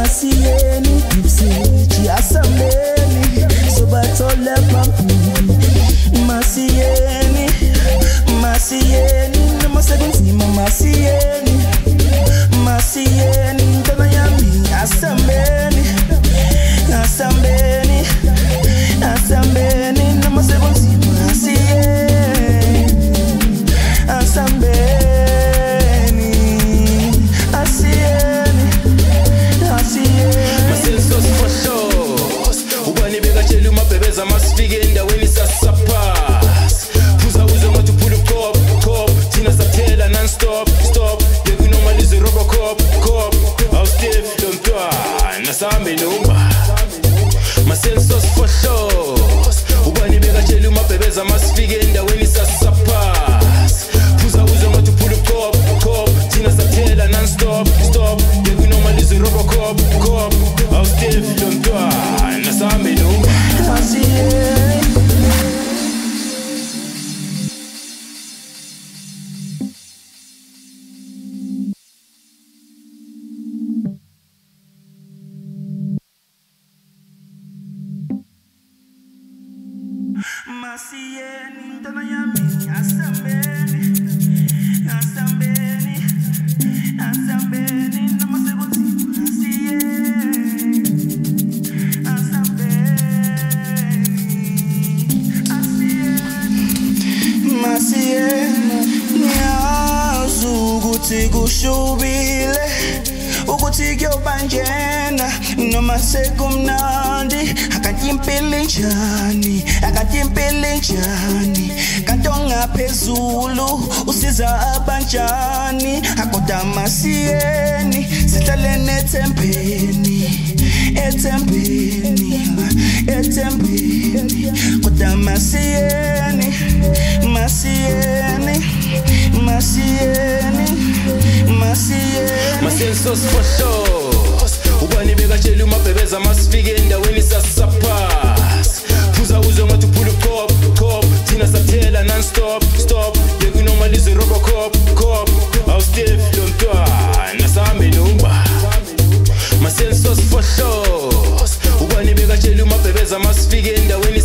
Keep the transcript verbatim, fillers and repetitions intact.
masiyeni dipsi asambeni sobathola phambi masiyeni masiyeni noma sekunzima masiyeni masiyeni ntona yami asambeni asambeni asambeni noma sekunzima masiyeni asambeni Bebeza masifike endaweni sasapas Phuza uze ngathi uphula ukop cop Thina sathela non-stop stop Bekunomalize robocop cop Awustiff lo mntwana sahambe nomba Masensos for sure Ubani bekatshela umabhebeza masifike endaweni sasapas Phuza uze ngathi uphula ukop cop Thina sathela non-stop stop Bekunomalize robocop cop Awustiff lo mntwana sahambe nomba Masiyeni ntona yami asambeni asambeni asambeni noma sekunzima masiyeni asambeni asiyeni masiyeni niyazi ukuthi kushubile ukuthi kuyobanjena noma sekumnandi akathi impilo njani akathi impilo njani kanti ongaphezulu usiza abanjani akoda masiyeni sihlalene ethembeni ethembeni ethembeni koda masiyeni masiyeni masiyeni masiyeni Masensos for sure Ubani bekatshela umabhebeza masifike endaweni sasapas Phuza uze ngathi uphula ukop cop Thina sathela non-stop stop Bekunomalize robocop cop Awustiff lo mntwana sahambe nomba Masensos for sure Ubani bekatshela umabhebeza masifike endaweni